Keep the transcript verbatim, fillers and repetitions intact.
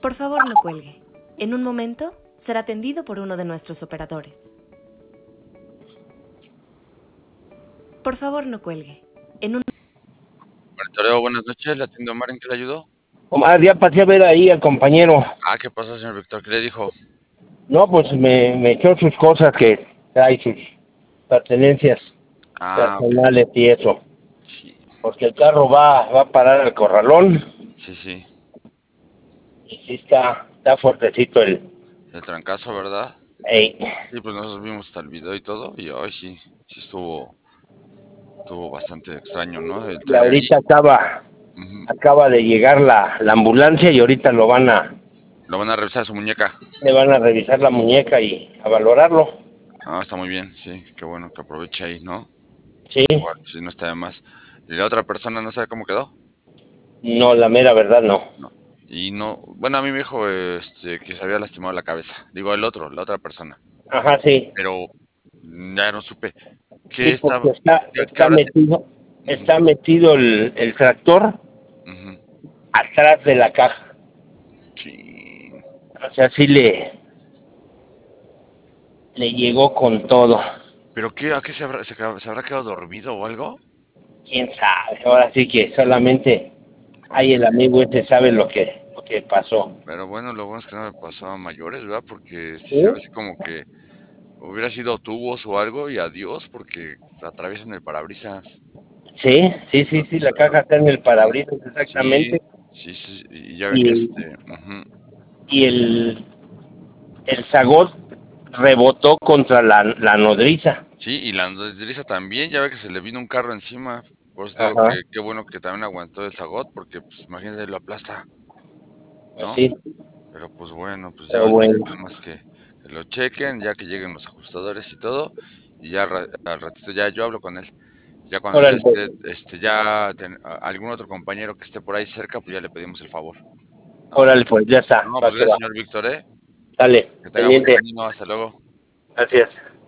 Por favor, no cuelgue. En un momento, será atendido por uno de nuestros operadores. Por favor, no cuelgue. En un... Monitoreo, buenas noches, ¿le atiendo Omar, en qué le ayudó? Omar, ya pasé a ver ahí al compañero. Ah, ¿qué pasó, señor Víctor? ¿Qué le dijo? No, pues me, me echó sus cosas que trae, sus pertenencias Ah, ok. personales y eso. Sí, Porque el carro va, va a parar al corralón sí, sí. y sí está, está fuertecito el... El trancazo, ¿verdad? Ey. Sí, pues nosotros vimos hasta el video y todo, y hoy sí, sí estuvo, estuvo bastante extraño, ¿no? El Y traer ahí. ahorita acaba, Ujú. acaba de llegar la, la ambulancia y ahorita lo van a, Lo van a revisar su muñeca. le van a revisar la muñeca y a valorarlo. Ah, está muy bien, sí, qué bueno que aproveche ahí, ¿no? Sí, Igual, si no está de más. ¿Y la otra persona no sabe cómo quedó? no, la mera verdad no. No. Y no, bueno, a mí me dijo este, que se había lastimado la cabeza. Digo, el otro, la otra persona. Ajá, sí. Pero mm, ya no supe. ¿Qué Sí, estaba? porque está, ¿Qué, qué está habrá tenido? metido, Ujú, está metido el, el tractor ujú. atrás de la caja. Chin. O sea, sí le, le llegó con todo. ¿Pero qué? ¿A qué se habrá, se, quedó- se habrá quedado dormido o algo? Quién sabe, ahora sí que solamente hay el Híjole. amigo este sabe lo que, lo que pasó. Pero bueno, lo bueno es que no me pasó a mayores, ¿verdad? Porque sí se ve ¿Sí? así como que hubiera sido tubos o algo y adiós, porque atraviesan el parabrisas. Sí, sí, sí, sí, la Entonces, caja está en el ujú. parabrisas Sí, exactamente. sí, sí. Y ya ve que Y, este. Ujú. y el, el zagot rebotó contra la, la nodriza. Sí, y la nodriza también, ya ve que se le vino un carro encima. Por eso digo Ajá, que qué bueno que también aguantó el Zagot, porque pues imagínate, lo aplasta, pues ¿no? sí, Pero pues bueno, pues ya pero ahorita bueno. nada más que, que lo chequen, ya que lleguen los ajustadores y todo, y ya ra- al ratito ya yo hablo con él. Ya cuando ya Órale, pues, esté, este, ya ten- a- algún otro compañero que esté por ahí cerca, pues ya le pedimos el favor, ¿no? órale, pues, ya está, No, va pues que gracias, va. señor Víctor, ¿eh? Dale, Que tenga buen pendiente. camino, hasta luego. Gracias.